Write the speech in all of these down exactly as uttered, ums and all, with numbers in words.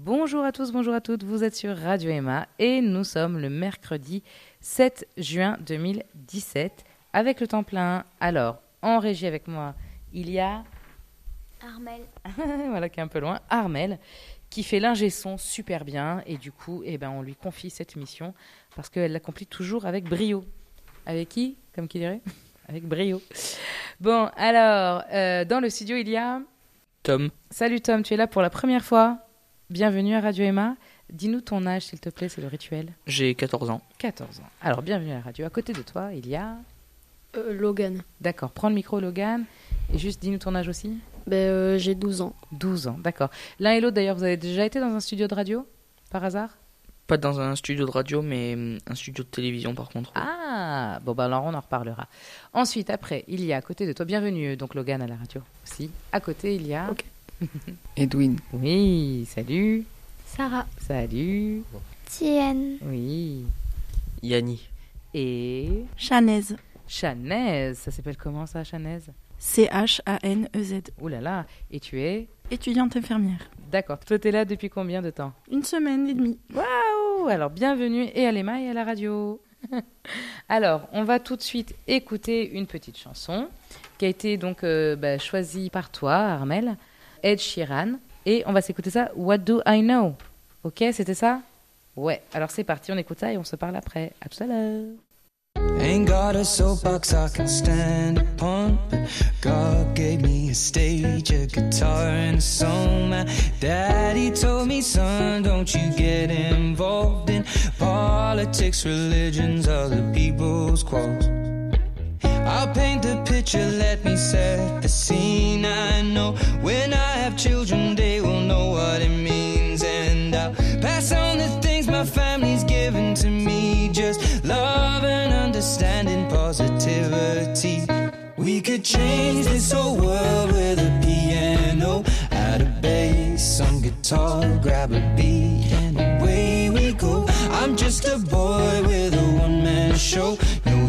Bonjour à tous, bonjour à toutes, vous êtes sur Radio Emma et nous sommes le mercredi sept juin deux mille dix-sept avec le temps plein. Alors, en régie avec moi, il y a... Armel. Voilà, qui est un peu loin, Armel, qui fait l'ingé son super bien et du coup, eh ben, on lui confie cette mission parce qu'elle l'accomplit toujours avec brio. Avec qui, comme qui dirait? Avec brio. Bon, alors, euh, dans le studio, il y a... Tom. Salut Tom, tu es là pour la première fois. Bienvenue à Radio Emma. Dis-nous ton âge, s'il te plaît, c'est le rituel. J'ai quatorze ans. quatorze ans. Alors, bienvenue à la radio. À côté de toi, il y a... Euh, Logan. D'accord, prends le micro, Logan. Et juste, dis-nous ton âge aussi. Ben, euh, j'ai douze ans. douze ans, d'accord. L'un et l'autre, d'ailleurs, vous avez déjà été dans un studio de radio, par hasard? Pas dans un studio de radio, mais un studio de télévision, par contre. Ah, bon, ben alors on en reparlera. Ensuite, après, il y a à côté de toi, bienvenue, donc Logan à la radio aussi. À côté, il y a... Ok. Edwin. Oui, salut. Sarah. Salut. Tienne. Oui. Yanni. Et... Chanaise. Chanaise, ça s'appelle comment ça, Chanaise? C H A N E Z. Ouh là là, et tu es? Étudiante infirmière. D'accord, toi t'es là depuis combien de temps? Une semaine et demie. Waouh! Alors bienvenue et à l'Emma et à la radio. Alors, on va tout de suite écouter une petite chanson qui a été donc euh, bah, choisie par toi, Armel, Ed Sheeran. Et on va s'écouter ça, What Do I Know? Ok, c'était ça? Ouais, alors c'est parti, on écoute ça et on se parle après. À tout à l'heure. Ain't got a soapbox I can stand upon, but God gave me a stage, a guitar and a song. My daddy told me, son, don't you get involved in politics, religions, other people's quarrels. I'll paint the picture, let me set the scene. I know when I have children they will know what it means, and I'll pass on the things my family's given to me, just love and understanding, positivity. We could change this whole world with a piano, add a bass, some guitar, grab a beat, and away we go. I'm just a boy with a one-man show, no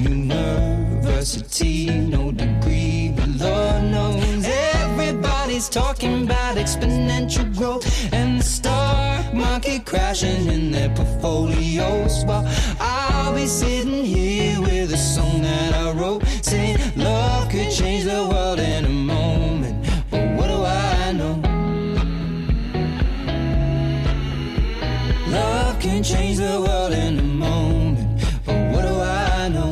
university, no degree, but Lord knows everybody's talking about exponential growth and the stock market crashing in their portfolios, while I'll be sitting here with a song that I wrote, saying love could change the world in a moment, but what do I know? Love can change the world in a moment, but what do I know?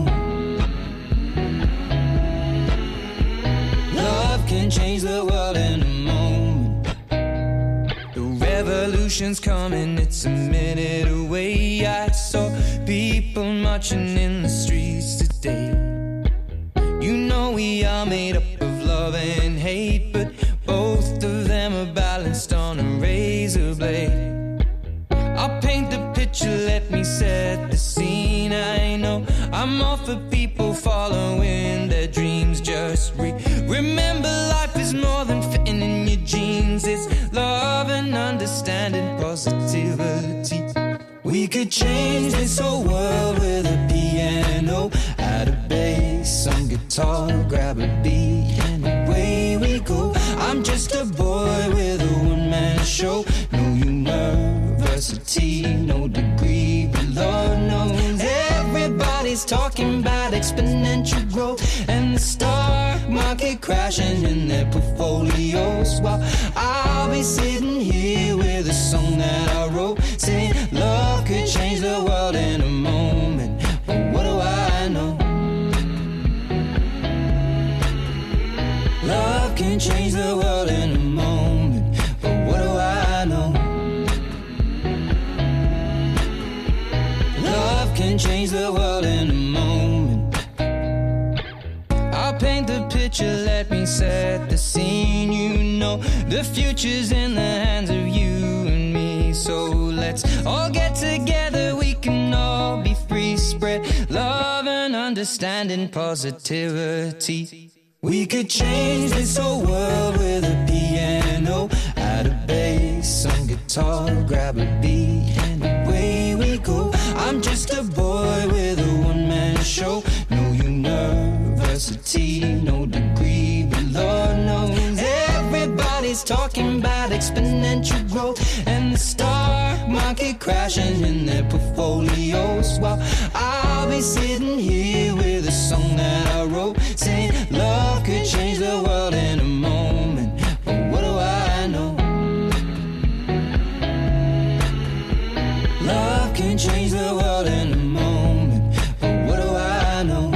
Love can change the world in a moment. The revolution's coming, it's a minute away. I saw people marching in the streets today. You know we are made up of love and hate, but both of them are balanced on a razor blade. I'll paint the picture, let me set the scene. I know I'm all for people following their dreams. Just re- remember life is more than fitting in your jeans. It's love and understanding, positivity. We could change this whole world with a piano, add a bass, some guitar, grab a beat, and away we go. I'm just a boy with a one-man show, no university, no degree, but Lord knows everybody's talking about exponential growth and the stock market crashing in their portfolios, while I'll be sitting here with a song that I wrote, saying love could change the world in a moment, but what do I know? Love can change the world in a moment, but what do I know? Love can change the world in a moment. I'll paint the picture, let me set the scene. You know the future's in the hands of you and me, so let's all get together, we can all be free. Spread love and understanding, positivity. We could change this whole world with a piano, add a bass, some guitar, grab a beat, and away we go. I'm just a boy with a one-man show, no university, no degree, but Lord knows everybody's talking about exponential growth and the stars market crashing in their portfolios, while I'll be sitting here with a song that I wrote, saying love could change the world in a moment. But what do I know? Love can change the world in a moment. But what do I know?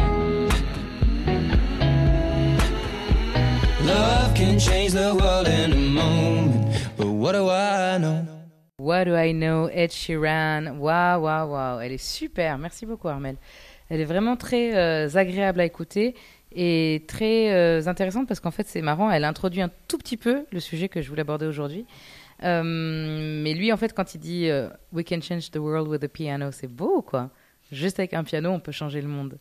Love can change the world in a moment. But what do I know? What do I know, Ed Sheeran. Waouh, waouh, waouh. Elle est super. Merci beaucoup, Armel. Elle est vraiment très euh, agréable à écouter et très euh, intéressante parce qu'en fait, c'est marrant. Elle introduit un tout petit peu le sujet que je voulais aborder aujourd'hui. Euh, mais lui, en fait, quand il dit euh, We can change the world with a piano, c'est beau, quoi. Juste avec un piano, on peut changer le monde.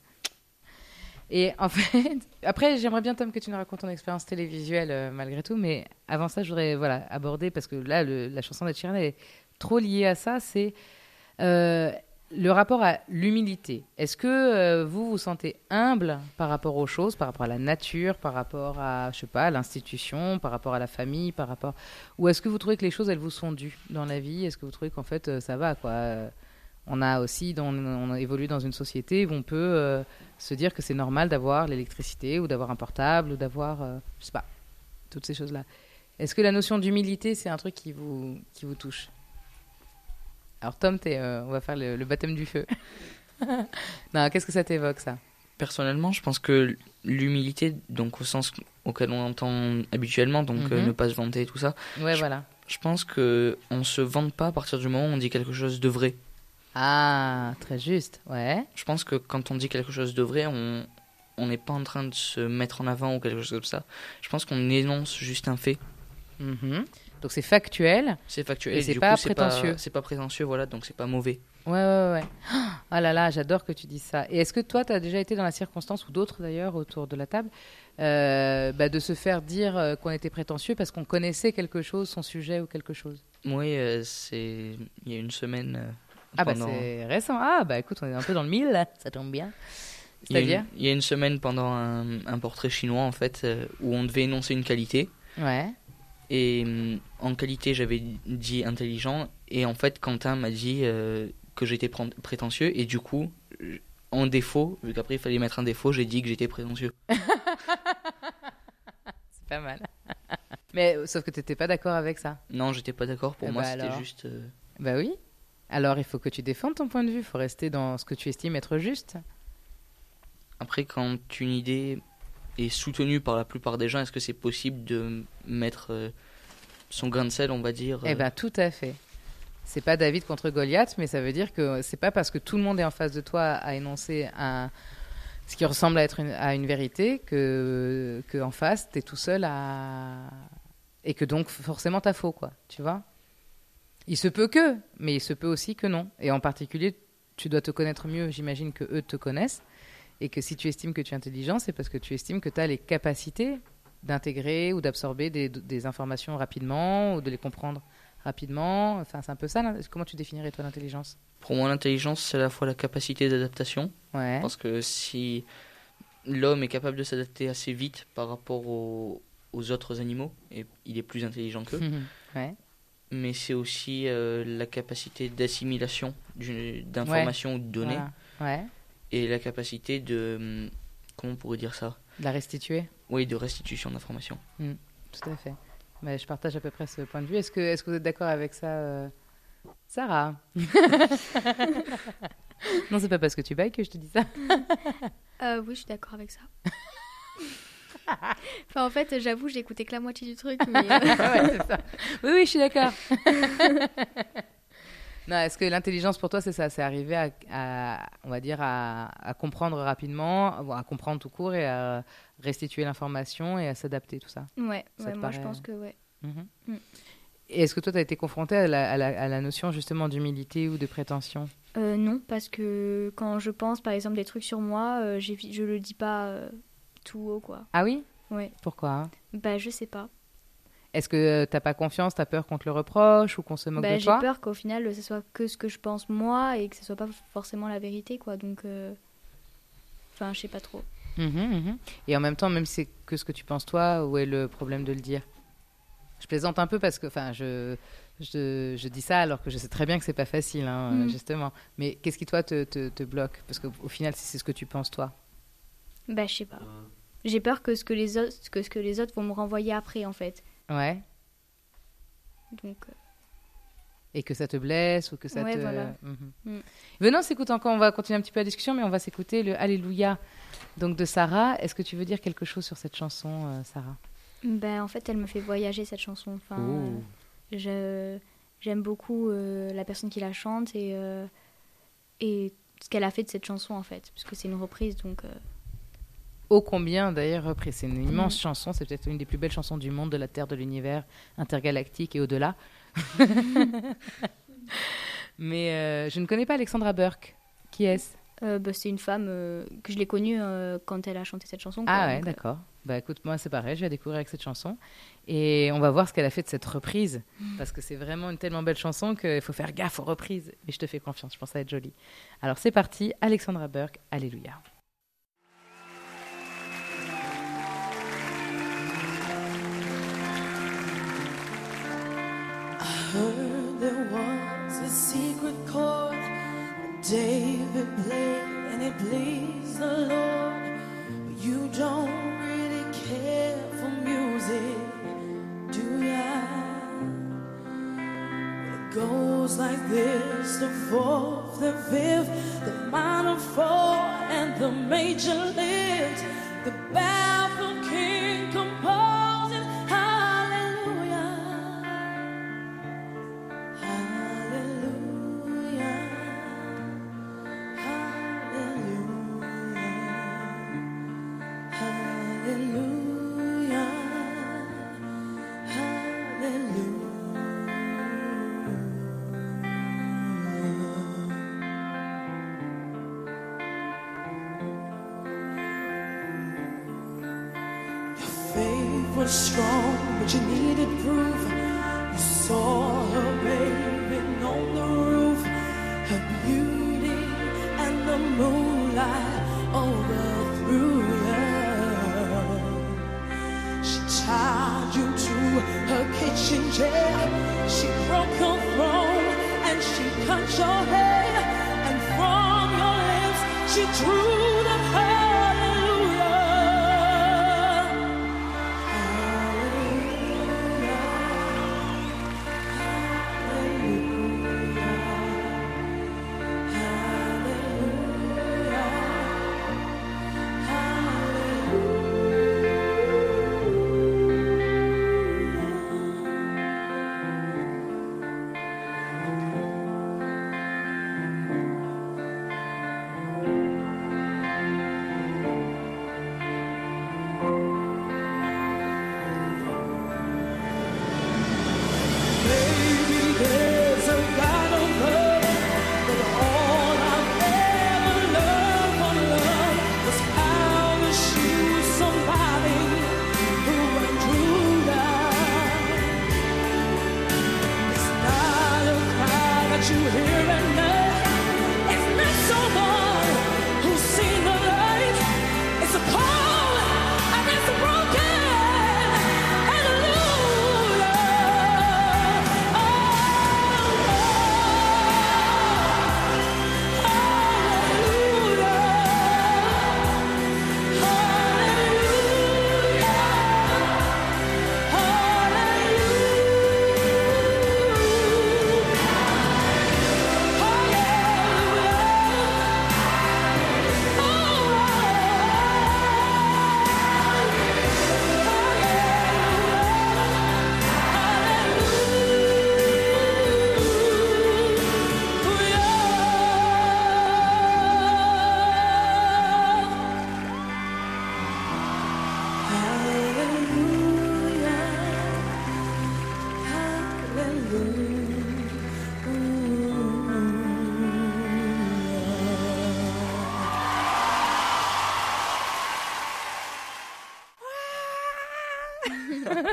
Et en fait, après, j'aimerais bien, Tom, que tu nous racontes ton expérience télévisuelle euh, malgré tout. Mais avant ça, je voudrais voilà, aborder, parce que là, le, la chanson d'Ed Sheeran est trop liée à ça, c'est euh, le rapport à l'humilité. Est-ce que euh, vous vous sentez humble par rapport aux choses, par rapport à la nature, par rapport à, je sais pas, à l'institution, par rapport à la famille, par rapport... Ou est-ce que vous trouvez que les choses, elles vous sont dues dans la vie? Est-ce que vous trouvez qu'en fait, euh, ça va, quoi? euh, On a aussi, dans, on a évolué dans une société où on peut euh, se dire que c'est normal d'avoir l'électricité ou d'avoir un portable ou d'avoir, euh, je sais pas, toutes ces choses-là. Est-ce que la notion d'humilité, c'est un truc qui vous, qui vous touche? Alors Tom, t'es, euh, on va faire le, le baptême du feu. Non, qu'est-ce que ça t'évoque, ça? Personnellement, je pense que l'humilité, donc au sens auquel on entend habituellement, donc Mhm. euh, ne pas se vanter et tout ça, Ouais, Je- voilà. je pense qu'on ne se vante pas à partir du moment où on dit quelque chose de vrai. Ah, très juste, ouais. Je pense que quand on dit quelque chose de vrai, on on n'est pas en train de se mettre en avant ou quelque chose comme ça. Je pense qu'on énonce juste un fait. Mhm. Donc c'est factuel. C'est factuel. Et c'est du pas coup, c'est prétentieux. pas, c'est pas prétentieux, voilà, donc c'est pas mauvais. Ouais, ouais, ouais. Ah là là, j'adore que tu dises ça. Et est-ce que toi, tu as déjà été dans la circonstance, ou d'autres d'ailleurs, autour de la table, euh, bah, de se faire dire euh, qu'on était prétentieux parce qu'on connaissait quelque chose, son sujet ou quelque chose? Oui, euh, c'est il y a une semaine. euh, Ah bah pendant- c'est récent. Ah bah écoute, on est un peu dans le mille, là. Ça tombe bien. Il y a C'est-à-dire? une- il y a une semaine pendant un, un portrait chinois en fait euh, où on devait énoncer une qualité Ouais. et hum, en qualité j'avais dit intelligent et en fait Quentin m'a dit euh, que j'étais pré- prétentieux et du coup j- en défaut vu qu'après il fallait mettre un défaut j'ai dit que j'étais prétentieux. C'est pas mal. Mais euh, sauf que t'étais pas d'accord avec ça. Non, j'étais pas d'accord, pour Eh moi bah c'était alors. juste euh, Bah oui. Alors il faut que tu défendes ton point de vue. Il faut rester dans ce que tu estimes être juste. après quand une idée est soutenue par la plupart des gens, est-ce que c'est possible de mettre euh, son grain de sel, on va dire Eh euh, ben tout à fait. C'est pas David contre Goliath, mais ça veut dire que c'est pas parce que tout le monde est en face de toi à énoncer un ce qui ressemble à être une, à une vérité que que en face t'es tout seul à et que donc forcément t'as faux, quoi. Tu vois? Il se peut que, mais il se peut aussi que non. Et en particulier, tu dois te connaître mieux, j'imagine, que eux te connaissent. Et que si tu estimes que tu es intelligent, c'est parce que tu estimes que tu as les capacités d'intégrer ou d'absorber des, des informations rapidement ou de les comprendre rapidement. Enfin, c'est un peu ça. Là. Comment tu définirais, toi, l'intelligence? Pour moi l'intelligence c'est à la fois la capacité d'adaptation. Ouais. Parce que si l'homme est capable de s'adapter assez vite par rapport aux, aux autres animaux, et il est plus intelligent qu'eux, ouais. mais c'est aussi euh, la capacité d'assimilation d'une- d'informations ou de données, Voilà. Ouais. et la capacité de... hum, Comment on pourrait dire ça? De la restituer. Oui, de restitution d'informations. Tout à fait. Mais je partage à peu près ce point de vue. Est-ce que, est-ce que vous êtes d'accord avec ça, euh, Sarah? Non, c'est pas parce que tu bailles que je te dis ça. Euh, oui, je suis d'accord avec ça. Enfin, en fait, j'avoue, j'ai écouté que la moitié du truc, mais... euh, Ouais, c'est ça. Oui, oui, je suis d'accord. Non, est-ce que l'intelligence pour toi, c'est ça? C'est arriver à, à, on va dire, à, à comprendre rapidement, à comprendre tout court et à restituer l'information et à s'adapter, tout ça. Ouais, Ça ouais te moi, je paraît- pense que ouais. Mhm. Mm. Et est-ce que toi, tu as été confronté à la, à, la, à la notion justement d'humilité ou de prétention? Euh, non, parce que quand je pense, par exemple, des trucs sur moi, euh, j'évi- je le dis pas euh, tout haut, quoi. Ah oui? Ouais. Pourquoi? Bah, je sais pas. Est-ce que t'as pas confiance, t'as peur qu'on te le reproche ou qu'on se moque Bah, de j'ai toi? peur qu'au final, ce soit que ce que je pense moi et que ce soit pas forcément la vérité, quoi. Donc, euh, enfin, je sais pas trop. Mhm, mhm. Et en même temps, même si c'est que ce que tu penses toi, où est le problème de le dire? Je plaisante un peu parce que, enfin, je, je, je dis ça alors que je sais très bien que c'est pas facile, hein, Mm. justement. Mais qu'est-ce qui, toi, te, te, te bloque? Parce qu'au final, si c'est ce que tu penses, toi. Bah, je sais pas. J'ai peur que ce que, les autres, que ce que les autres vont me renvoyer après, en fait. Ouais. Donc, euh, Et que ça te blesse ou que ça Ouais, te... voilà. Mhm. Mm. Venons, on s'écoute encore, on va continuer un petit peu la discussion, mais on va s'écouter le Alléluia donc, de Sarah. Est-ce que tu veux dire quelque chose sur cette chanson, euh, Sarah? bah, en fait, elle me fait voyager, cette chanson. Enfin, Oh. euh, je, j'aime beaucoup euh, la personne qui la chante et, euh, et ce qu'elle a fait de cette chanson, en fait. Parce que c'est une reprise, donc... euh, Ô combien d'ailleurs repris. C'est une immense Mm. chanson, c'est peut-être une des plus belles chansons du monde, de la Terre, de l'univers intergalactique et au-delà. Mais euh, je ne connais pas Alexandra Burke. Qui est-ce? euh, bah, c'est une femme euh, que je l'ai connue euh, quand elle a chanté cette chanson. quoi. Ah ouais, Donc, euh, d'accord. Bah écoute, moi c'est pareil, je vais la découvrir avec cette chanson. Et on va voir ce qu'elle a fait de cette reprise. Parce que c'est vraiment une tellement belle chanson qu'il faut faire gaffe aux reprises. Mais je te fais confiance, je pense que ça va être joli. Alors c'est parti, Alexandra Burke, Alléluia. Heard there was a secret chord that David played and it pleased the Lord. But you don't really care for music, do ya? It goes like this: the fourth, the fifth, the minor four, and the major lift. The baffled king composing hallelujah. Hallelujah, hallelujah, hallelujah, hallelujah. Your faith was strong, but you needed proof. You saw her bathing on the roof, her beauty and the moonlight overthrew you. She tied you to her kitchen chair, she broke your throne and she cut your hair, and from your lips she drew the hallelujah. Maybe there's a God above, but all I've ever learned from love was how to shoot somebody who went through that. It's not a cry that you hear at night. It's not someone who's seen the light. It's a call against the broken. Hallelujah.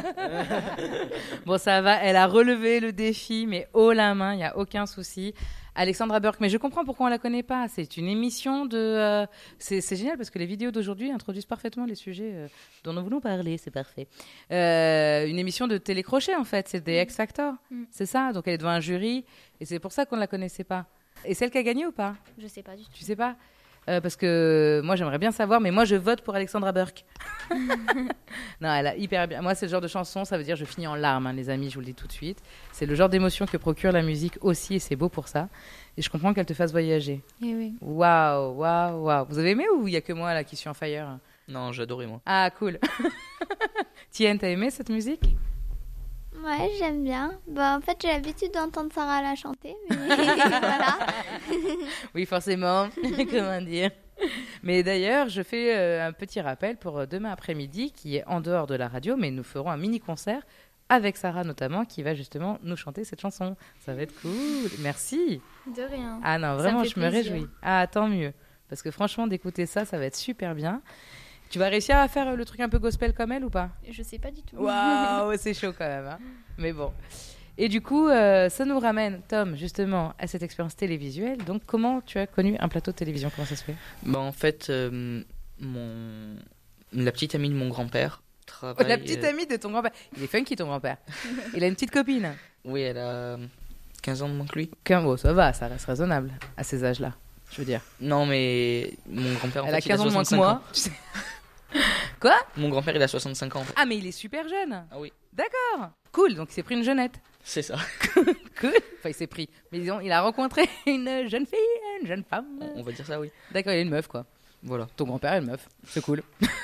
Bon, ça va, elle a relevé le défi, mais haut la main, il n'y a aucun souci. Alexandra Burke, mais je comprends pourquoi on la connaît pas. C'est une émission de. euh, c'est, c'est génial parce que les vidéos d'aujourd'hui introduisent parfaitement les sujets euh, dont nous voulons parler. C'est parfait. Euh, une émission de télécrochet en fait. C'est des X Factor. Mm. C'est ça. Donc elle est devant un jury et c'est pour ça qu'on ne la connaissait pas. Et c'est elle qui a gagné ou pas? Je sais pas du tout. Tu sais pas? Euh, parce que moi j'aimerais bien savoir, mais moi je vote pour Alexandra Burke. Non, elle a hyper bien. Moi c'est le genre de chanson, ça veut dire je finis en larmes, hein, les amis, je vous le dis tout de suite. C'est le genre d'émotion que procure la musique aussi, et c'est beau pour ça. Et je comprends qu'elle te fasse voyager. Eh oui. Waouh, waouh, waouh. Vous avez aimé ou il y a que moi là qui suis en fire? Non, j'adorais moi. Ah cool. Tienne, t'as aimé cette musique? Ouais, j'aime bien. Bah, en fait, j'ai l'habitude d'entendre Sarah la chanter, mais voilà. Oui, forcément. Comment dire? Mais d'ailleurs, je fais euh, un petit rappel pour euh, demain après-midi, qui est en dehors de la radio, mais nous ferons un mini-concert avec Sarah notamment, qui va justement nous chanter cette chanson. Ça va être cool. Merci. De rien. Ah non, Ça vraiment, me je fait me plaisir. réjouis. Ah, tant mieux. Parce que franchement, d'écouter ça, ça va être super bien. Tu vas réussir à faire euh, le truc un peu gospel comme elle ou pas? Je sais pas du tout. Waouh, c'est chaud quand même. Hein. Mais bon. Et du coup, euh, ça nous ramène, Tom, justement, à cette expérience télévisuelle. Donc, comment tu as connu un plateau de télévision? Comment ça se fait? Bah, en fait, euh, mon... la petite amie de mon grand-père travaille... La petite euh, amie de ton grand-père. Il est funky, ton grand-père. Il a une petite copine. Oui, elle a quinze ans de moins que lui. Qu'un bon, ça va, ça reste raisonnable à ces âges-là, je veux dire. Non, mais mon grand-père, en Elle fait, a il quinze ans de moins que soixante-cinq moi. ans. Tu sais. Quoi? Mon grand-père, il a soixante-cinq ans, en fait. Ah, mais il est super jeune. Ah oui, D'accord. Cool, donc il s'est pris une jeunette. c'est ça. Cool. Enfin, il s'est pris. Mais disons, il a rencontré une jeune fille, une jeune femme. On va dire ça, oui. D'accord, il est une meuf, quoi. Voilà. Ton grand-père est une meuf. C'est cool.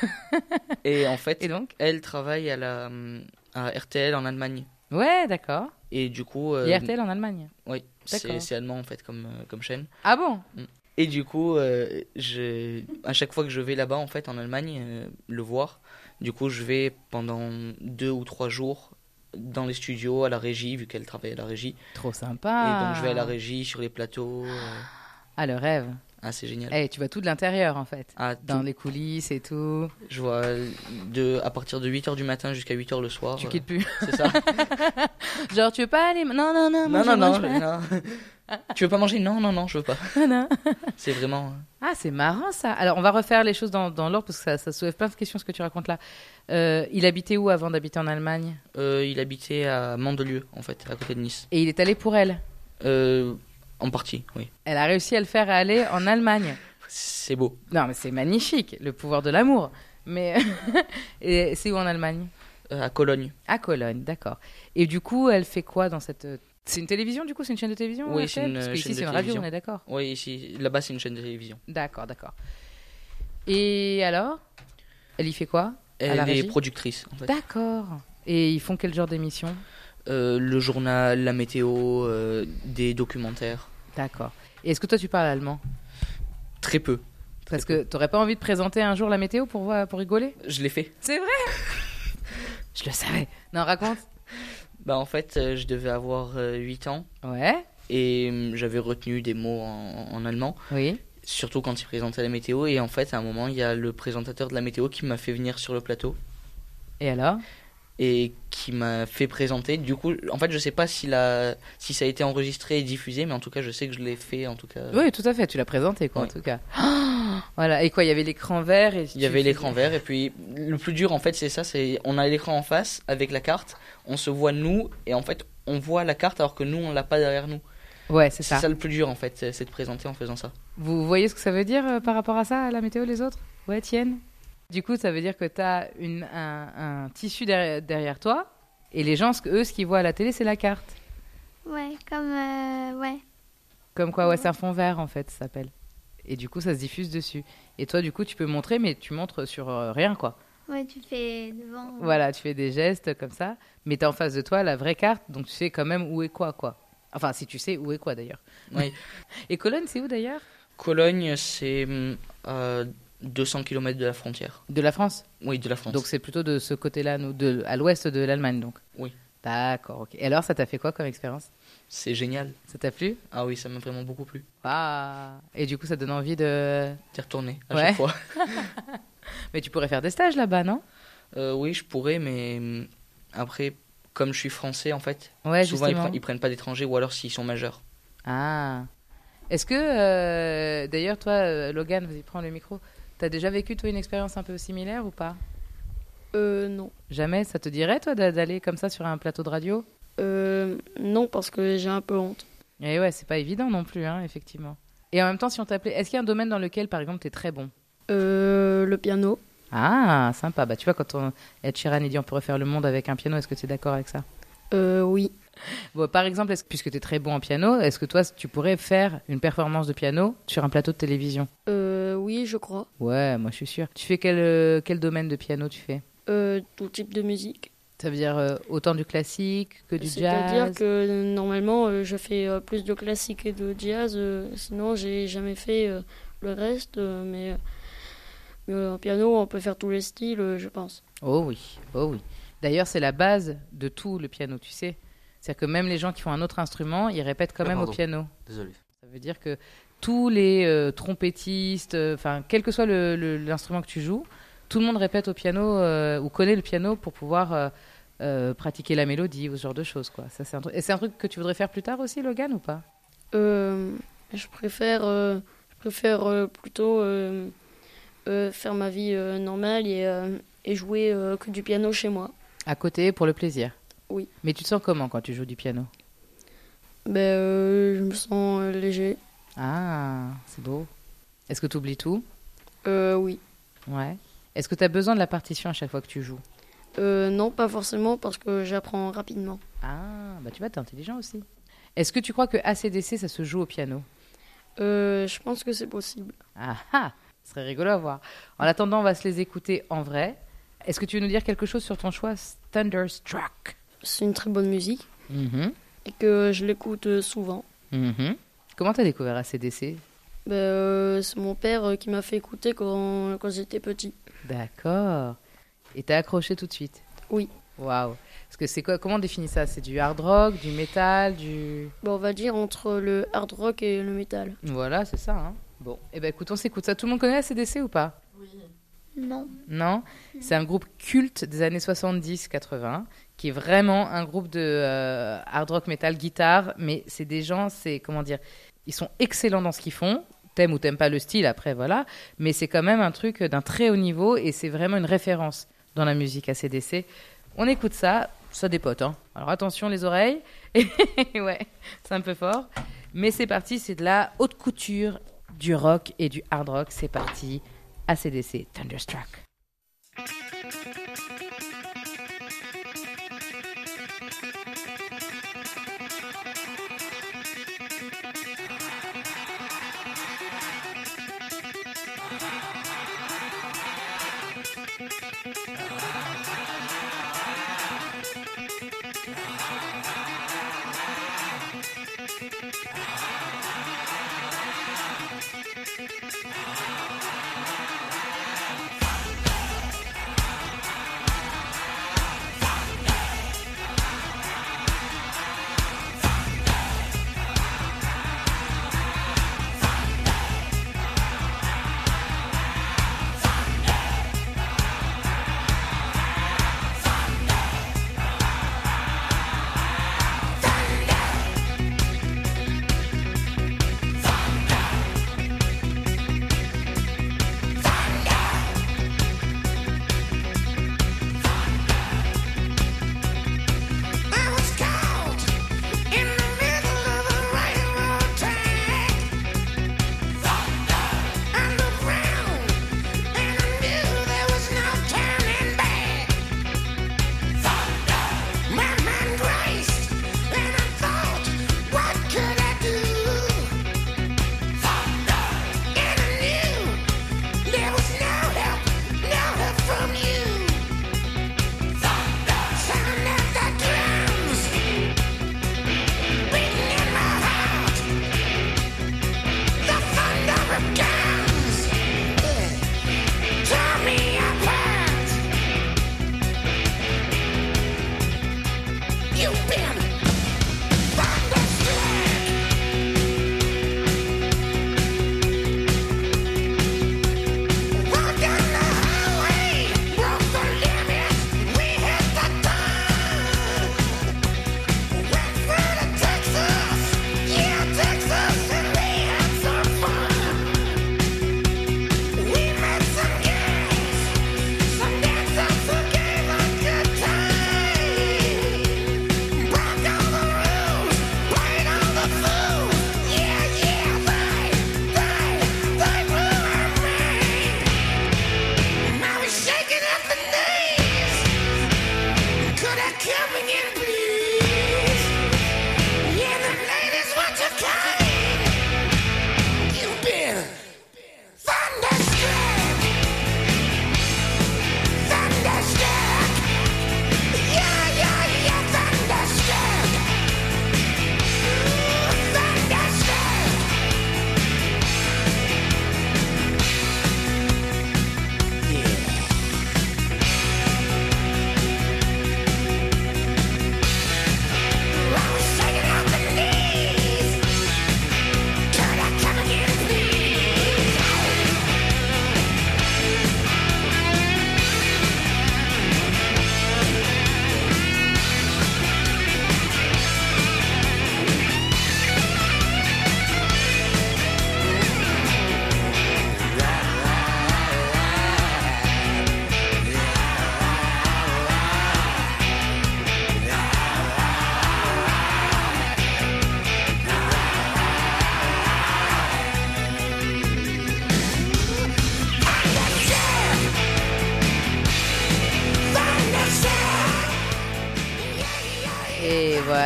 Et en fait, Et donc? elle travaille à, la, à R T L en Allemagne. Ouais, d'accord. Et du coup... euh, Et R T L en Allemagne. Oui, c'est D'accord. c'est allemand, en fait, comme, euh, comme chaîne. Ah bon? Et du coup, euh, je, à chaque fois que je vais là-bas, en fait, en Allemagne, euh, le voir, du coup, je vais pendant deux ou trois jours dans les studios, à la régie, vu qu'elle travaille à la régie. Trop Et sympa. donc, je vais à la régie, sur les plateaux. euh, Ah, le rêve. Ah, c'est génial. Eh, tu vois tout de l'intérieur, en fait. Ah, Dans tout- les coulisses et tout. Je vois de, à partir de huit heures du matin jusqu'à huit heures le soir. Tu euh, quittes plus. C'est ça. Genre, tu veux pas aller... Non, non, non. moi, non, je non, non, mange pas. non. Tu veux pas manger? Non, non, non, je veux pas. Non. C'est vraiment... Ah, c'est marrant, ça. Alors, on va refaire les choses dans, dans l'ordre, parce que ça, ça soulève plein de questions, ce que tu racontes là. Euh, il habitait où avant d'habiter en Allemagne? Euh, il habitait à Mandelieu, en fait, à côté de Nice. Et il est allé pour elle. Euh, en partie, oui. Elle a réussi à le faire aller en Allemagne. C'est beau. Non, mais c'est magnifique, le pouvoir de l'amour. Mais et c'est où en Allemagne? Euh, à Cologne. À Cologne, d'accord. Et du coup, elle fait quoi dans cette... C'est une télévision, du coup? C'est une chaîne de télévision? Oui, R T L? c'est une Parce que chaîne ici, de c'est une radio, télévision. on est d'accord. Oui, ici, là-bas, c'est une chaîne de télévision. D'accord, d'accord. Et alors? Elle y fait quoi? À la Elle est régie productrice, en fait. D'accord. Et ils font quel genre d'émission? Euh, le journal, la météo, euh, des documentaires. D'accord. Et est-ce que toi, tu parles allemand? Très peu. Parce que t'aurais pas envie de présenter un jour la météo pour, voir- pour rigoler? Je l'ai fait. C'est vrai? Je le savais. Non, raconte. Bah, en fait, euh, je devais avoir euh, huit ans Ouais. et hum, j'avais retenu des mots en, en allemand, Oui. surtout quand il présentait la météo. Et en fait, à un moment, il y a le présentateur de la météo qui m'a fait venir sur le plateau Et alors? et qui m'a fait présenter. Du coup, en fait, je sais pas si, la... si ça a été enregistré et diffusé, mais en tout cas, je sais que je l'ai fait, en tout cas. Oui, tout à fait. Tu l'as présenté, quoi, Oui. en tout cas. Voilà. Et quoi, il y avait l'écran vert et Il y avait l'écran vert et puis le plus dur en fait c'est ça, c'est on a l'écran en face avec la carte, on se voit nous et en fait on voit la carte alors que nous on l'a pas derrière nous. Ouais, c'est C'est ça. ça le plus dur en fait, c'est c'est de présenter en faisant ça. Vous voyez ce que ça veut dire euh, par rapport à ça, à la météo, les autres? Ouais, Tienne? Du coup, ça veut dire que tu as une, un, un tissu derrière, derrière toi et les gens, ce que- eux, ce qu'ils voient à la télé, c'est la carte. Ouais, comme. euh, ouais. Comme quoi, ouais, c'est un fond vert, en fait, ça s'appelle. Et du coup, ça se diffuse dessus. Et toi, du coup, tu peux montrer, mais tu montres sur euh, rien, quoi. Ouais, tu fais devant. Voilà, tu fais des gestes comme ça, mais tu as en face de toi la vraie carte, donc tu sais quand même où est quoi, quoi. Enfin, si tu sais où est quoi, d'ailleurs. Oui. Et Cologne, c'est où, d'ailleurs? Cologne c'est hum, à deux cents kilomètres de la frontière. De la France. Oui, de la France. Donc c'est plutôt de ce côté-là, nous, de, à l'ouest de l'Allemagne, donc. Oui. D'accord, ok. Et alors, ça t'a fait quoi comme expérience? C'est génial. Ça t'a plu? Ah oui, ça m'a vraiment beaucoup plu. Ah. Et du coup, ça donne envie de... D'y retourner à Ouais. chaque fois. Mais tu pourrais faire des stages là-bas, non? Euh, oui, je pourrais, mais hum, après, comme je suis français en fait, Ouais, souvent ils, justement. pre- ils prennent pas d'étrangers ou alors s'ils sont majeurs. Ah. Est-ce que, euh, d'ailleurs, toi, euh, Logan, vas-y, prends le micro. T'as déjà vécu, toi, une expérience un peu similaire ou pas? Euh, non. Jamais? Ça te dirait, toi, d'a- d'aller comme ça sur un plateau de radio? Euh, non, parce que j'ai un peu honte. Et ouais, c'est pas évident non plus, hein, effectivement. Et en même temps, si on t'appelait, est-ce qu'il y a un domaine dans lequel, par exemple, t'es très bon? Euh, le piano. Ah, sympa. Bah, tu vois, quand on... Ed Sheeran il dit on pourrait faire le monde avec un piano, est-ce que tu es d'accord avec ça? Euh, oui. Bon, par exemple, est-ce... puisque tu es très bon en piano, est-ce que toi, tu pourrais faire une performance de piano sur un plateau de télévision? Euh, oui, je crois. Ouais, moi je suis sûre. Tu fais quel, euh, quel domaine de piano tu fais? Euh, tout type de musique. Ça veut dire euh, autant du classique que du C'est-à-dire jazz? que normalement, euh, je fais euh, plus de classique et de jazz. euh, sinon, j'ai jamais fait euh, le reste. euh, mais, mais euh, en piano, on peut faire tous les styles, euh, je pense. Oh oui, oh oui. D'ailleurs, c'est la base de tout le piano, tu sais. C'est-à-dire que même les gens qui font un autre instrument, ils répètent quand Ah, même au pardon. piano. Désolé. Ça veut dire que tous les euh, trompettistes, enfin, quel que soit le- le- l'instrument que tu joues, tout le monde répète au piano euh, ou connaît le piano pour pouvoir euh, euh, pratiquer la mélodie ou ce genre de choses, quoi. Ça, c'est un truc... Et c'est un truc que tu voudrais faire plus tard aussi, Logan, ou pas? Euh, je préfère, euh, je préfère euh, plutôt euh, euh, faire ma vie euh, normale et, euh, et jouer euh, que du piano chez moi. À côté, pour le plaisir? Oui. Mais tu te sens comment quand tu joues du piano? Ben, euh, je me sens euh, léger. Ah, c'est beau. Est-ce que tu oublies tout? Euh, oui. Ouais. Est-ce que tu as besoin de la partition à chaque fois que tu joues? Euh, non, pas forcément parce que j'apprends rapidement. Ah, bah tu vois, t'es intelligent aussi. Est-ce que tu crois que A C D C, ça se joue au piano? Euh, je pense que c'est possible. Ah ah, ce serait rigolo à voir. En attendant, on va se les écouter en vrai. Est-ce que tu veux nous dire quelque chose sur ton choix Thunderstruck? C'est une très bonne musique Mhm, et que je l'écoute euh, souvent. mhm. Comment t'as découvert A C D C? Ben, euh, c'est mon père euh, qui m'a fait écouter quand, quand j'étais petit. D'accord. Et t'as accroché tout de suite? Oui. Waouh. Parce que c'est quoi? Comment on définit ça? C'est du hard rock, du métal, du... Ben, on va dire entre le hard rock et le métal. Voilà, c'est ça. Hein. Bon, eh ben écoute, on s'écoute ça. Tout le monde connaît A C D C ou pas? Non. Non? C'est un groupe culte des années soixante-dix quatre-vingts, qui est vraiment un groupe de euh, hard rock, metal, guitare, mais c'est des gens, c'est, comment dire, ils sont excellents dans ce qu'ils font. T'aimes ou t'aimes pas le style, après, voilà. Mais c'est quand même un truc d'un très haut niveau et c'est vraiment une référence dans la musique A C D C. On écoute ça, ça dépote, hein. Alors attention les oreilles. Ouais, c'est un peu fort. Mais c'est parti, c'est de la haute couture, du rock et du hard rock. C'est parti, A C D C, Thunderstruck.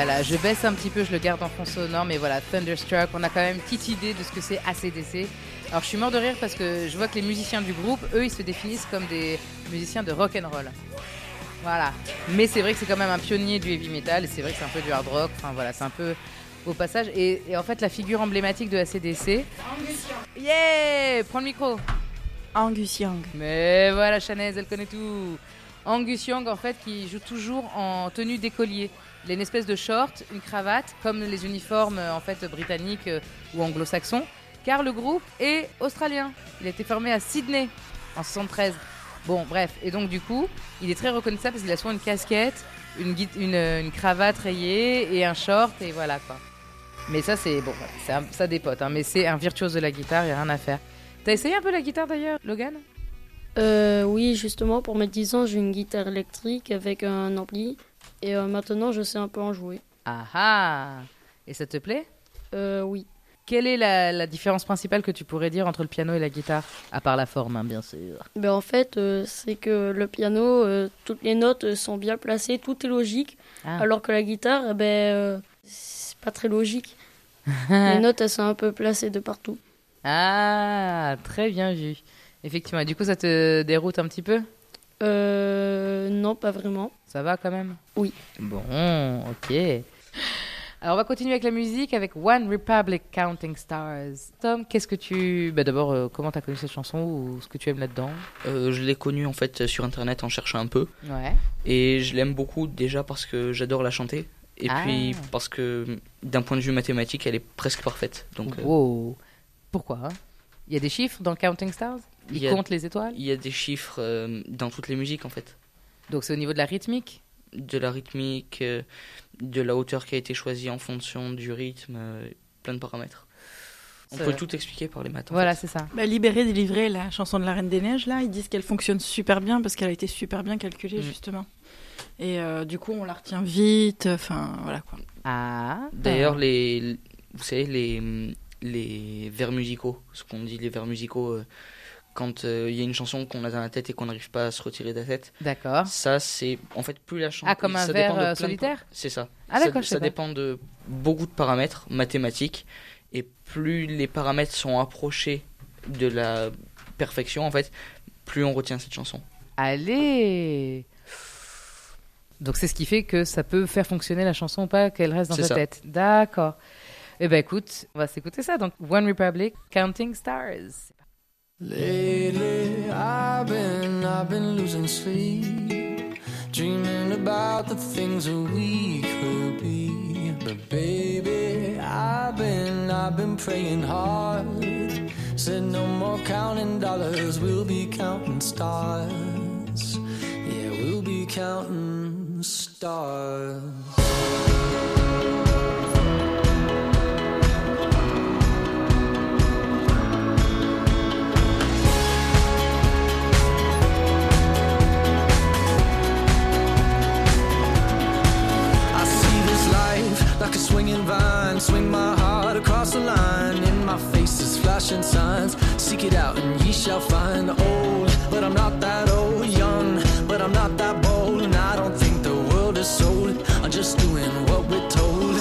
Voilà, je baisse un petit peu, je le garde en fond sonore, mais voilà, Thunderstruck, on a quand même une petite idée de ce que c'est A C D C. Alors je suis mort de rire parce que je vois que les musiciens du groupe, eux, ils se définissent comme des musiciens de rock and roll. Voilà, mais c'est vrai que c'est quand même un pionnier du heavy metal, et c'est vrai que c'est un peu du hard rock, enfin voilà, c'est un peu au passage. Et, et en fait, la figure emblématique de A C D C... Angus Young. Yeah, prends le micro. Angus Young. Mais voilà, Chanez, elle connaît tout. Angus Young, en fait, qui joue toujours en tenue d'écolier. Il a une espèce de short, une cravate, comme les uniformes en fait britanniques euh, ou anglo-saxons, car le groupe est australien. Il a été formé à Sydney en soixante-treize. Bon, bref, et donc du coup, il est très reconnaissable parce qu'il a souvent une casquette, une, une, une cravate rayée et un short, et voilà quoi. Mais ça, c'est bon, c'est un, ça dépote, hein, mais c'est un virtuose de la guitare, il n'y a rien à faire. T'as essayé un peu la guitare d'ailleurs, Logan ? Euh, oui, justement, pour mes dix ans, j'ai une guitare électrique avec un ampli. Et euh, maintenant, je sais un peu en jouer. Ah ah ! Et ça te plaît ? Euh, oui. Quelle est la, la différence principale que tu pourrais dire entre le piano et la guitare ? À part la forme, hein, bien sûr. Ben, en fait, euh, c'est que le piano, euh, toutes les notes sont bien placées, tout est logique. Ah. Alors que la guitare, eh ben, euh, c'est pas très logique. Les notes, elles sont un peu placées de partout. Ah, très bien vu. Effectivement. Et du coup, ça te déroute un petit peu ? Euh, non, pas vraiment. Ça va quand même ? Oui. Bon, ok. Alors, on va continuer avec la musique, avec One Republic Counting Stars. Tom, qu'est-ce que tu... Bah, d'abord, euh, comment t'as connu cette chanson ou ce que tu aimes là-dedans ? euh, Je l'ai connue en fait sur Internet en cherchant un peu. Ouais. Et je l'aime beaucoup déjà parce que j'adore la chanter. Et ah. puis parce que d'un point de vue mathématique, elle est presque parfaite. Donc, wow. euh... Pourquoi ? Il y a des chiffres dans Counting Stars ? Il, il compte les étoiles ? Il y a des chiffres euh, dans toutes les musiques en fait. Donc c'est au niveau de la rythmique ? De la rythmique, euh, de la hauteur qui a été choisie en fonction du rythme, euh, plein de paramètres. On c'est peut vrai. Tout expliquer par les maths. Voilà, fait. c'est ça. Bah, Libéré, délivré, la chanson de la Reine des Neiges, là, ils disent qu'elle fonctionne super bien parce qu'elle a été super bien calculée, mmh. justement. Et euh, du coup, on la retient vite, enfin, voilà quoi. Ah. D'ailleurs, les, vous savez, les, les vers musicaux, ce qu'on dit, les vers musicaux... Euh, quand il euh, y a une chanson qu'on a dans la tête et qu'on n'arrive pas à se retirer de la tête. D'accord. Ça, c'est... En fait, plus la chanson... Ah, comme un vers euh, solitaire de... C'est ça. Ah, d'accord, Ça, ça dépend de beaucoup de paramètres mathématiques. Et plus les paramètres sont approchés de la perfection, en fait, plus on retient cette chanson. Allez ! Donc, c'est ce qui fait que ça peut faire fonctionner la chanson ou pas, qu'elle reste dans c'est ta ça. tête. D'accord. Eh ben écoute, on va s'écouter ça. Donc, One Republic, Counting Stars. Lately, I've been, I've been losing sleep, dreaming about the things that we could be. But baby, I've been, I've been praying hard. Said no more counting dollars, we'll be counting stars. Yeah, we'll be counting stars. Like a swinging vine, swing my heart across the line. In my face is flashing signs. Seek it out and ye shall find. Old, but I'm not that old. Young, but I'm not that bold. And I don't think the world is sold. I'm just doing what we're told.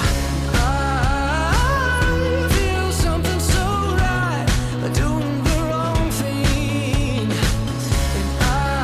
I feel something so right, doing the wrong thing. And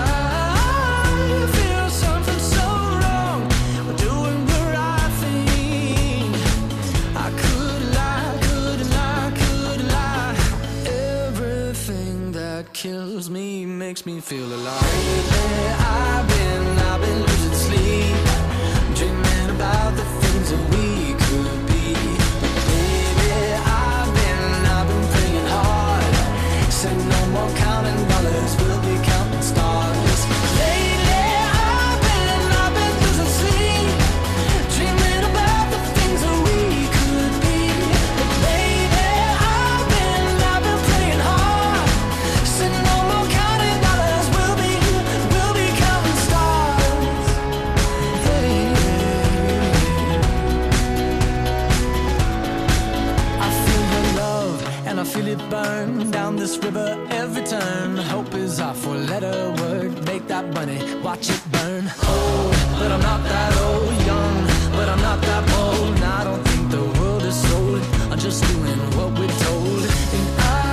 I feel something so wrong, doing the right thing. I could lie, could lie, could lie. Everything that kills me makes me feel alive. Lately, I've been, I've been losing sleep, dreaming about the things that we could be. Baby, I've been, I've been praying hard. Said no more counting dollars, we'll be counting stars. Lately, I've been, I've been losing sleep, dreaming about the things that we could be. But baby, I've been, I've been praying hard. Said no more counting dollars, we'll be, we'll be counting stars. Hey. I feel her love and I feel it burn down this river every turn. Hope is our four-letter word. Make that money, watch it burn. Old, but I'm not that old. Young, but I'm not that bold. And I don't think the world is sold. I'm just doing what we're told. And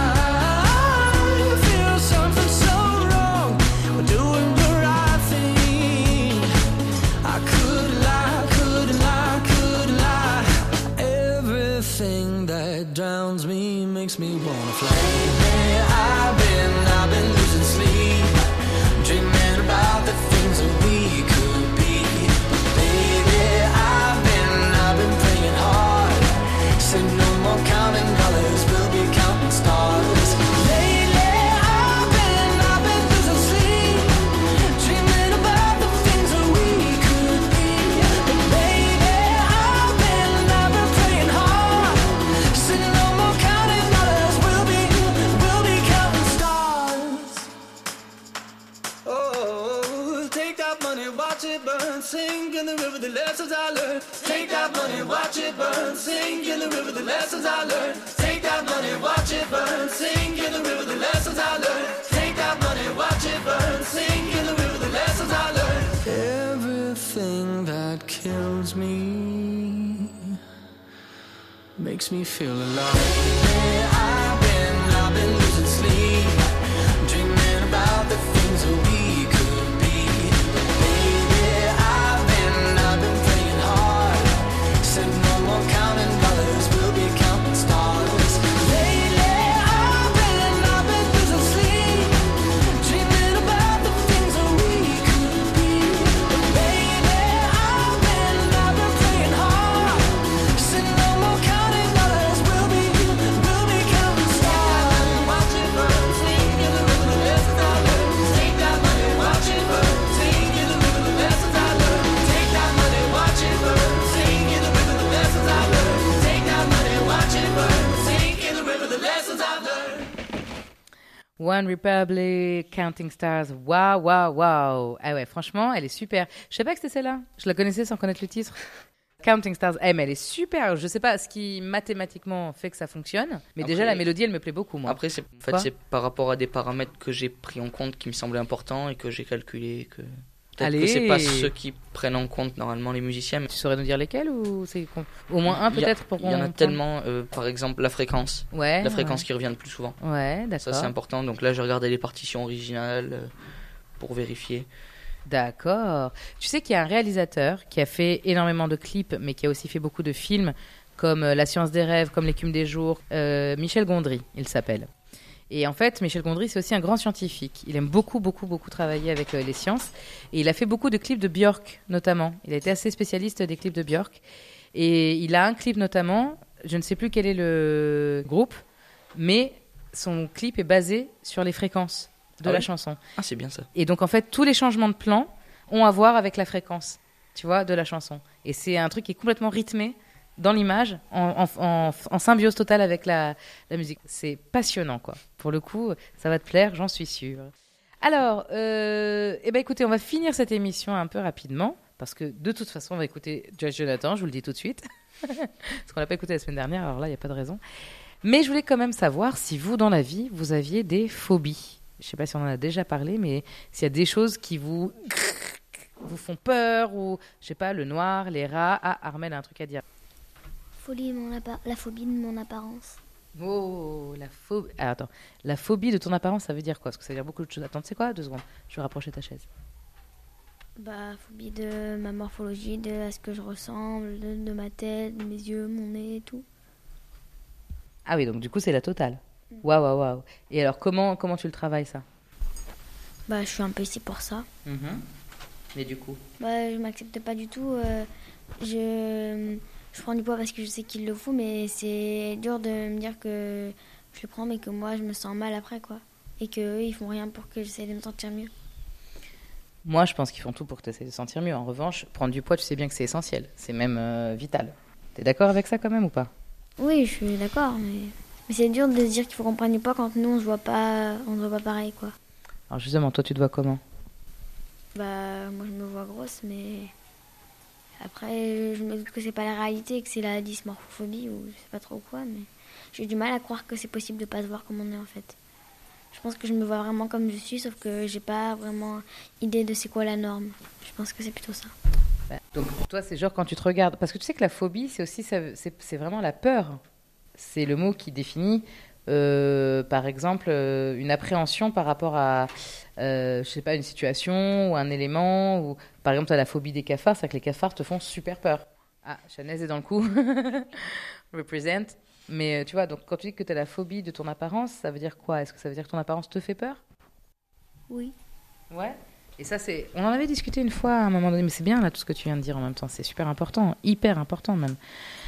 I feel something so wrong. We're doing the right thing. I could lie, could lie, could lie. Everything that drowns me makes me wanna fly. Hey, I've been, I've been losing sleep, dreaming about the things that we could be. Baby, I've been, I've been praying hard. Said no more counting dollars, we'll be counting stars. Lately, I've been, I've been losing sleep, dreaming about the things that we could be. But baby, I've been, I've been praying hard. Said no more counting dollars, we'll be, we'll be counting stars. Oh, take that money, watch it burn, sink in the river, the lessons I learned. Take that money, watch it burn, sink in the river, the lessons I learned. Take that money, watch it burn, sink in the river, the lessons I learned. Take that money, watch it burn, sink in the river, the lessons I learned. Everything that kills me makes me feel alive. Hey, I've been, I've been losing sleep, dreaming about the things that we could be. Baby, I've been, I've been praying hard. Said no more counting dollars, we'll be counting stars. Lately, I've been, I've been losing sleep, dreaming about the things that we could be. But baby, I've been, I've been praying hard. Said no more counting dollars, we'll be, we'll be counting stars. Watch it burn, sink in the river, the lessons I learned. Take that money, watch it burn, sink in the river, the lessons I learned. Take that money, watch it burn, sink in the river, the lessons I learned. Take that money, watch it burn, sink in the river, the lessons I learned. One Republic, Counting Stars, waouh, waouh, waouh. Ah ouais, franchement, elle est super. Je savais pas que c'était celle-là. Je la connaissais sans connaître le titre. Counting Stars, eh, mais elle est super. Je sais pas ce qui mathématiquement fait que ça fonctionne, mais Après- déjà la mélodie, elle me plaît beaucoup, moi. Après, c'est, en fait, Quoi c'est par rapport à des paramètres que j'ai pris en compte qui me semblaient importants et que j'ai calculé. Que... Peut-être Allez. que c'est pas ceux qui prennent en compte normalement les musiciens. Mais Tu saurais nous dire lesquels ou c'est con- au moins un il y a- peut-être pour Il y en a qu'on- tellement. euh, par exemple, la fréquence. Ouais. La fréquence ouais. qui revient le plus souvent. Ouais, d'accord. Ça, c'est important. Donc là, j'ai regardé les partitions originales euh, pour vérifier. D'accord. Tu sais qu'il y a un réalisateur qui a fait énormément de clips, mais qui a aussi fait beaucoup de films, comme euh, La science des rêves, comme L'écume des jours. Euh, Michel Gondry, il s'appelle. Et en fait, Michel Gondry, c'est aussi un grand scientifique. Il aime beaucoup, beaucoup, beaucoup travailler avec euh, les sciences. Et il a fait beaucoup de clips de Björk, notamment. Il a été assez spécialiste des clips de Björk. Et il a un clip notamment, je ne sais plus quel est le groupe, mais son clip est basé sur les fréquences de Ah la oui chanson. Ah, c'est bien ça. Et donc, en fait, tous les changements de plan ont à voir avec la fréquence, tu vois, de la chanson. Et c'est un truc qui est complètement rythmé dans l'image, en, en- en- en symbiose totale avec la, la musique. C'est passionnant, quoi. Pour le coup, ça va te plaire, j'en suis sûre. Alors, euh, eh ben, écoutez, on va finir cette émission un peu rapidement, parce que de toute façon, on va écouter Josh Jonathan, je vous le dis tout de suite. Parce qu'on l'a pas écouté la semaine dernière, alors là, il n'y a pas de raison. Mais je voulais quand même savoir si vous, dans la vie, vous aviez des phobies. Je ne sais pas si on en a déjà parlé, mais s'il y a des choses qui vous, vous font peur, ou, je sais pas, le noir, les rats. Ah, Armel a un truc à dire. Folie de mon appa- la phobie de mon apparence. Oh, la phobie. Ah, attends, la phobie de ton apparence, ça veut dire quoi? Parce que ça veut dire beaucoup de choses. Attends, tu sais quoi? Deux secondes, je vais rapprocher ta chaise. Bah, phobie de ma morphologie, de à ce que je ressemble, de, de ma tête, de mes yeux, mon nez et tout. Ah oui, donc du coup, c'est la totale. Waouh, waouh, waouh. Et alors, comment, comment tu le travailles, ça? Bah, je suis un peu ici pour ça. Mais du coup. Bah, je m'accepte pas du tout. euh, je, je prends du poids parce que je sais qu'il le faut, mais c'est dur de me dire que je le prends, mais que moi, je me sens mal après, quoi. Et qu'eux, ils font rien pour que j'essaie de me sentir mieux. Moi, je pense qu'ils font tout pour que tu essaies de te sentir mieux. En revanche, prendre du poids, tu sais bien que c'est essentiel. C'est même euh, vital. T'es d'accord avec ça quand même ou pas? Oui, je suis d'accord, mais, mais c'est dur de se dire qu'il faut qu'on prenne du poids quand nous, on se voit pas, on se voit pas pareil, quoi. Alors justement, toi, tu te vois comment? Bah, moi, je me vois grosse, mais après, je me doute que c'est pas la réalité, que c'est la dysmorphophobie ou je sais pas trop quoi, mais j'ai du mal à croire que c'est possible de pas se voir comme on est en fait. Je pense que je me vois vraiment comme je suis, sauf que j'ai pas vraiment idée de c'est quoi la norme. Je pense que c'est plutôt ça. Bah, donc toi, c'est genre quand tu te regardes, parce que tu sais que la phobie, c'est aussi, ça- c'est c'est vraiment la peur. C'est le mot qui définit, euh, par exemple, euh, une appréhension par rapport à, euh, je sais pas, une situation ou un élément. Ou par exemple, tu as la phobie des cafards, c'est que les cafards te font super peur. Ah, Chanez est dans le coup. Represent. Mais euh, tu vois, donc quand tu dis que tu as la phobie de ton apparence, ça veut dire quoi? Est-ce que ça veut dire que ton apparence te fait peur? Oui. Ouais. Et ça, c'est. On en avait discuté une fois à un moment donné, mais c'est bien là tout ce que tu viens de dire en même temps. C'est super important, hyper important même.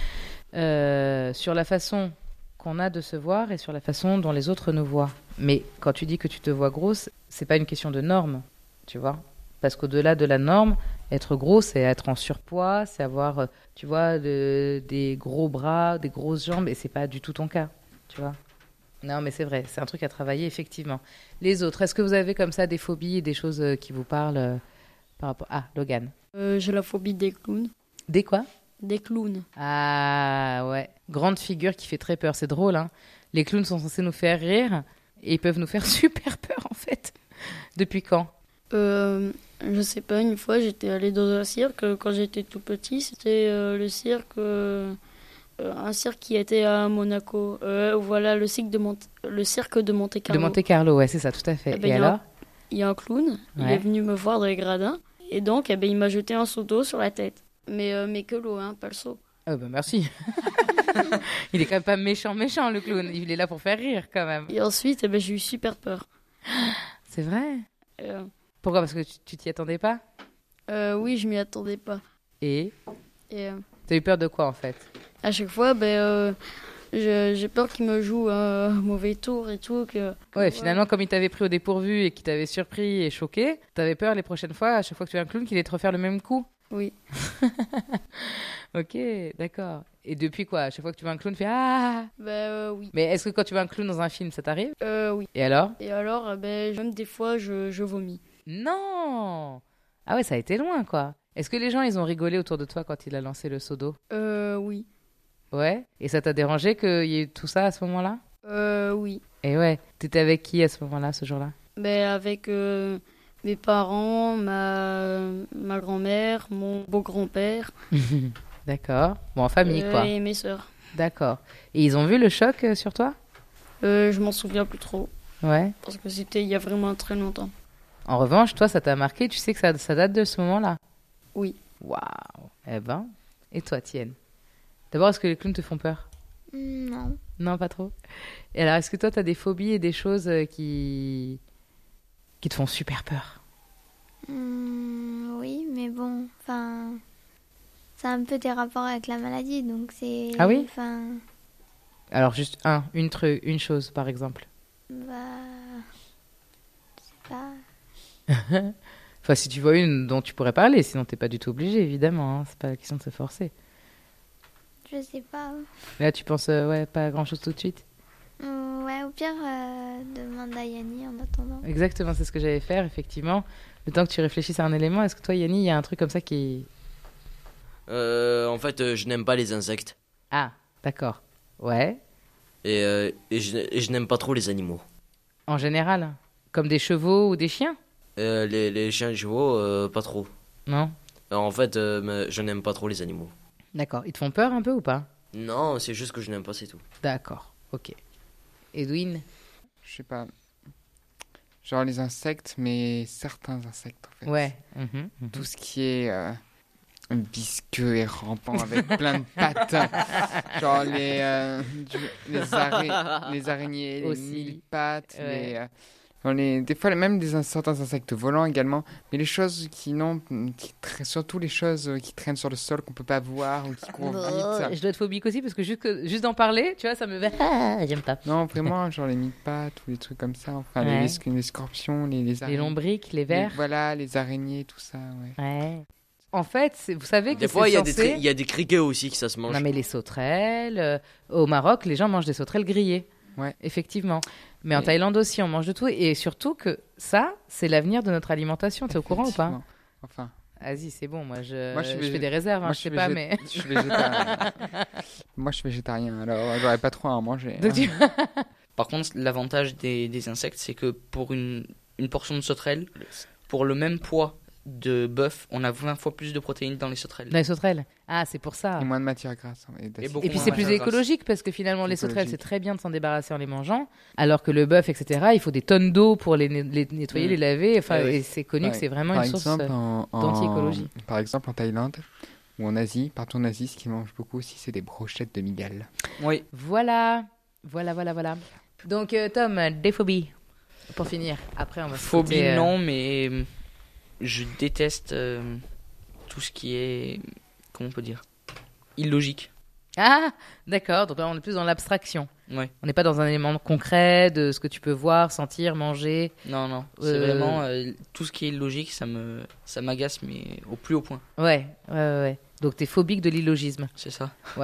Euh, sur la façon qu'on a de se voir et sur la façon dont les autres nous voient. Mais quand tu dis que tu te vois grosse, c'est pas une question de norme, tu vois. Parce qu'au-delà de la norme, être gros, c'est être en surpoids, c'est avoir, euh, tu vois, de- des gros bras, des grosses jambes, et c'est pas du tout ton cas, tu vois. Non, mais c'est vrai, c'est un truc à travailler, effectivement. Les autres, est-ce que vous avez comme ça des phobies et des choses euh, qui vous parlent euh, par rapport... Ah, Logan. Euh, j'ai la phobie des clowns. Des quoi? Des clowns. Ah, ouais. Grande figure qui fait très peur, c'est drôle, hein. Les clowns sont censés nous faire rire, et ils peuvent nous faire super peur, en fait. Depuis quand? Euh, je sais pas, une fois j'étais allée dans un cirque euh, quand j'étais tout petit. C'était euh, le cirque, euh, euh, un cirque qui était à Monaco. Euh, voilà, le cirque de, Mont- le cirque de Monte De Carlo. Monte Carlo, ouais, c'est ça, tout à fait. Eh ben, et il y a un- alors? Il y a un clown, il Ouais. est venu me voir dans les gradins. Et donc, eh ben, il m'a jeté un seau d'eau sur la tête. Mais, euh, mais que l'eau, hein, pas le seau. Ah bah merci. Il est quand même pas méchant, méchant, le clown. Il est là pour faire rire, quand même. Et ensuite, eh ben, j'ai eu super peur. C'est vrai? Euh, Pourquoi? Parce que tu tu t'y attendais pas? euh, oui, je m'y attendais pas. Et Et euh, t'as eu peur de quoi, en fait? à chaque fois, ben, euh, je- j'ai peur qu'il me joue un mauvais tour et tout. Que, que- Ouais, finalement, comme il t'avait pris au dépourvu et qu'il t'avait surpris et choqué, t'avais peur les prochaines fois, à chaque fois que tu as un clown, qu'il allait te refaire le même coup? Oui. Ok, d'accord. Et depuis quoi? À chaque fois que tu vois un clown, tu fais Ah! Ben, euh, oui. Mais est-ce que quand tu vois un clown dans un film, ça t'arrive? Euh, oui. Et alors? Et alors, euh, ben, même des fois, je, je vomis. Non! Ah ouais, ça a été loin, quoi. Est-ce que les gens, ils ont rigolé autour de toi quand il a lancé le seau d'eau? Euh, oui. Ouais? Et ça t'a dérangé qu'il y ait eu tout ça à ce moment-là? Euh, oui. Et ouais, t'étais avec qui à ce moment-là, ce jour-là? Ben, avec euh, mes parents, ma, ma grand-mère, mon beau-grand-père. D'accord. Bon, en famille, euh, quoi. Et mes sœurs. D'accord. Et ils ont vu le choc euh, sur toi? Euh, je m'en souviens plus trop. Ouais. Parce que c'était il y a vraiment très longtemps. En revanche, toi, ça t'a marqué, tu sais que ça, ça date de ce moment-là? Oui. Waouh. Eh ben. Et toi, Tienne? D'abord, est-ce que les clowns te font peur? Mm, Non. Non, pas trop. Et alors, est-ce que toi, t'as des phobies et des choses euh, qui... qui te font super peur? Mm, oui, mais bon, enfin, ça a un peu des rapports avec la maladie, donc c'est. Ah oui? Enfin, Alors, juste un, une, truc, une chose, par exemple. bah, je sais pas. Enfin, si tu vois une dont tu pourrais parler, sinon t'es pas du tout obligé, évidemment. Hein. C'est pas la question de se forcer. Je sais pas. Là, tu penses, euh, ouais, pas grand-chose tout de suite? Mm, ouais, au pire, euh, demande à Yanni en attendant. Exactement, c'est ce que j'allais faire, effectivement. Le temps que tu réfléchisses à un élément, est-ce que toi, Yanni, il y a un truc comme ça qui... Euh, en fait, euh, je n'aime pas les insectes. Ah, d'accord. Ouais. Et, euh, et je, et je n'aime pas trop les animaux. En général? Comme des chevaux ou des chiens? Euh, les, les chiens et les chevaux, euh, pas trop. Non? Alors, en fait, euh, mais je n'aime pas trop les animaux. D'accord. Ils te font peur un peu ou pas? Non, c'est juste que je n'aime pas, c'est tout. D'accord. Ok. Edwin? Je sais pas. Genre les insectes, mais certains insectes en fait. Ouais. Mhm, mhm. Tout ce qui est euh, visqueux et rampant avec plein de pattes. Genre les, euh, du- les, ara- les araignées, les Aussi. mille pattes. Ouais. Les, euh, genre les, des fois, même des, ins- certains insectes volants également. Mais les choses qui n'ont. Qui tra- surtout les choses qui traînent sur le sol qu'on peut pas voir ou qui courent Oh, vite. je dois être phobique aussi parce que juste, que- juste d'en parler, tu vois, ça me fait... Ah, j'aime pas. Non, vraiment, genre les mille pattes ou les trucs comme ça. Enfin, les- Ouais. les, sc- les scorpions, les, les Les araignées. lombriques, les Les- vers. Voilà, les araignées, tout ça, ouais. Ouais. En fait, c'est- vous savez que Des c'est fois, il y, a des censé... tri- il y a des criquets aussi qui ça se mange. Non, mais les sauterelles. euh, au Maroc, les gens mangent des sauterelles grillées. Ouais. Effectivement. Mais en Et- Thaïlande aussi, on mange de tout. Et surtout que ça, c'est l'avenir de notre alimentation. T'es au courant ou pas? Effectivement. Enfin, Vas-y, c'est bon. Moi, je, Moi, je je, suis végé- fais des réserves. Hein, moi, je je sais suis pas, végé- mais... je suis végétarien. Moi, je suis végétarien, alors j'aurais pas trop à en manger. Donc, tu- Par contre, l'avantage des, des insectes, c'est que pour une, une portion de sauterelle, pour le même poids de bœuf, on a vingt fois plus de protéines dans les sauterelles. Dans les sauterelles. Ah, c'est pour ça. Et moins de matière grasse. Et, Et d'acide. beaucoup Et puis moins c'est de plus matière grasse. écologique parce que finalement les sauterelles Écologique. c'est très bien de s'en débarrasser en les mangeant, alors que le bœuf et cetera il faut des tonnes d'eau pour les, ne- les nettoyer, Mm. les laver. Enfin Ouais, ouais. et c'est connu Ouais. que c'est vraiment Par une source exemple, euh, en, en- d'anti-écologie. Par exemple, en Thaïlande ou en Asie, partout en Asie, ce qu'ils mangent beaucoup aussi, c'est des brochettes de migales. Oui. Voilà, voilà, voilà, voilà. Donc euh, Tom, des phobies pour finir. Après on va Phobie, s'écouter, euh, non, mais euh, je déteste euh, tout ce qui est, comment on peut dire, illogique. Ah, d'accord. Donc là on est plus dans l'abstraction. Ouais. On n'est pas dans un élément concret de ce que tu peux voir, sentir, manger. Non, non, c'est Euh, vraiment euh, tout ce qui est illogique, ça me, ça m'agace, mais au plus haut point. Ouais, ouais, ouais. ouais. Donc t'es phobique de l'illogisme. C'est ça. Ouais.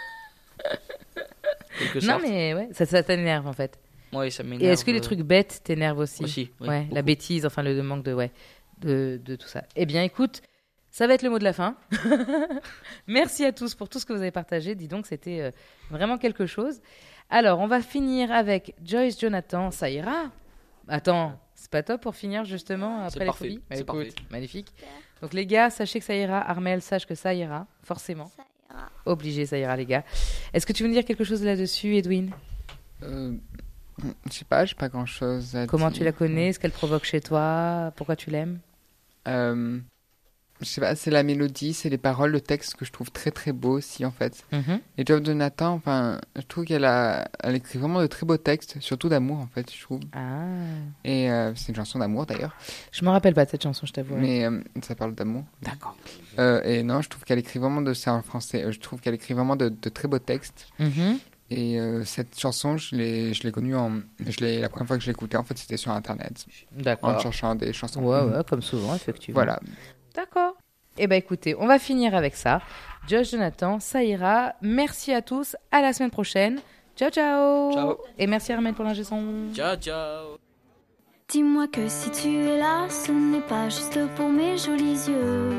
Quelque Non sorte. mais ouais, ça, ça t'énerve en fait. Ouais, ça m'énerve. Et est-ce que les euh, trucs bêtes t'énervent aussi? Aussi, oui, Ouais, la beaucoup. bêtise, enfin le manque de, ouais, de, de tout ça. Eh bien, écoute, ça va être le mot de la fin. Merci à tous pour tout ce que vous avez partagé. Dis donc, c'était euh, vraiment quelque chose. Alors, on va finir avec Joyce Jonathan. Ça ira? Attends, c'est pas top pour finir justement après C'est les parfait, phobies? c'est Écoute, parfait. magnifique. Donc les gars, sachez que ça ira. Armel, sache que ça ira, forcément. Ça ira. Obligé, ça ira les gars. Est-ce que tu veux nous dire quelque chose là-dessus, Edwin? Euh, je sais pas, j'ai pas grand chose à Comment dire. tu la connais? Ce qu'elle provoque chez toi? Pourquoi tu l'aimes? Euh, je sais pas, c'est la mélodie, c'est les paroles, le texte que je trouve très très beau aussi en fait. Mhm. Et Job de Nathan, enfin, je trouve qu'elle a, elle écrit vraiment de très beaux textes, surtout d'amour en fait, je trouve. Ah. Et euh, c'est une chanson d'amour d'ailleurs, Je me rappelle pas de cette chanson, je t'avoue. mais euh, ça parle d'amour. D'accord. Euh, et non, je trouve qu'elle écrit vraiment de, c'est en français, euh, je trouve qu'elle écrit vraiment de, de très beaux textes. Mhm. Et euh, cette chanson, je l'ai, je l'ai connue en, je l'ai, la première fois que je l'écoutais en fait, c'était sur internet, en D'accord. cherchant des chansons. Ouais, ouais, comme souvent, effectivement. Voilà. D'accord. Eh ben écoutez, on va finir avec ça. Josh Jonathan, ça ira. Merci à tous. À la semaine prochaine. Ciao, ciao. Ciao. Et merci Armel pour l'ingé son. Ciao, ciao. Dis-moi que si tu es là, ce n'est pas juste pour mes jolis yeux.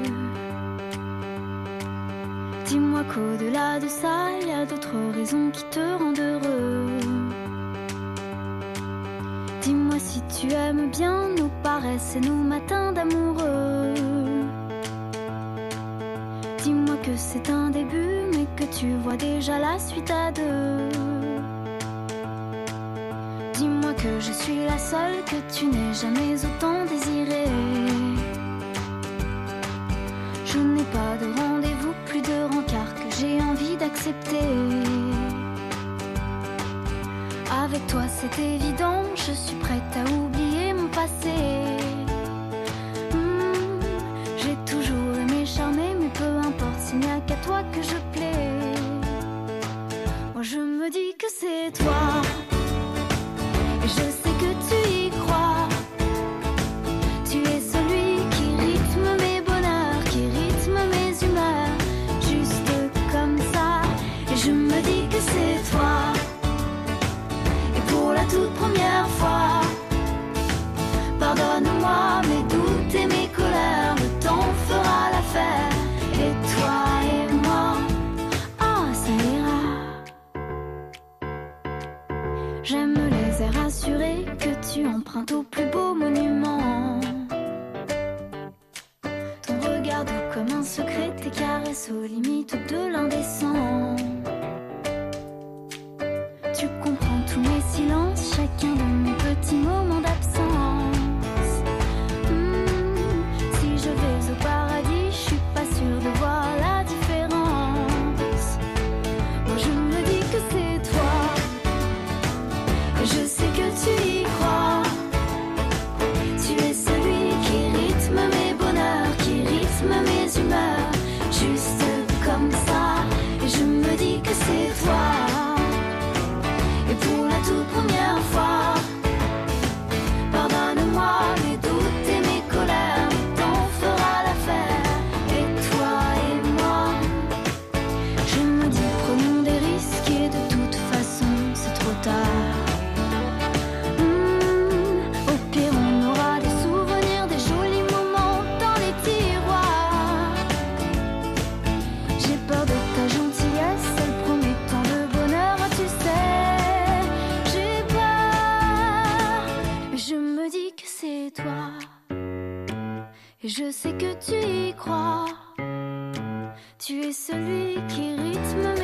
Dis-moi qu'au-delà de ça, il y a d'autres raisons qui te rendent heureux. Dis-moi si tu aimes bien nos paresses et nos matins d'amoureux. Dis-moi que c'est un début, mais que tu vois déjà la suite à deux. Dis-moi que je suis la seule que tu n'aies jamais autant désirée. Je n'ai pas de rendez-vous, plus de rencard que j'ai envie d'accepter. Avec toi c'est évident, je suis prête à oublier mon passé. Hmm, j'ai toujours aimé charmer, mais peu importe s'il n'y a qu'à toi que je plais. Moi je me dis que c'est toi, et je sais que tu y crois. Tu es celui qui rythme mes bonheurs, qui rythme mes humeurs, juste comme ça. Et je me dis que c'est toi. Et pour la toute première fois, pardonne-moi mes doutes et mes colères, le temps fera l'affaire. Et toi et moi, ah ça ira. J'aime les airs assurés que tu empruntes au plus beau monument. Ton regard doux comme un secret, tes caresses aux limites de l'indécent. Tu comprends tous mes silences, chacun de mes petits moments d'absence. Hmm, si je vais au paradis, je suis pas sûre de voir la différence. Moi je me dis que c'est toi, et je sais que tu y crois. Tu es celui qui rythme mes bonheurs, qui rythme mes humeurs, juste comme ça. Et je me dis Et je sais que tu y crois. Tu es celui qui rythme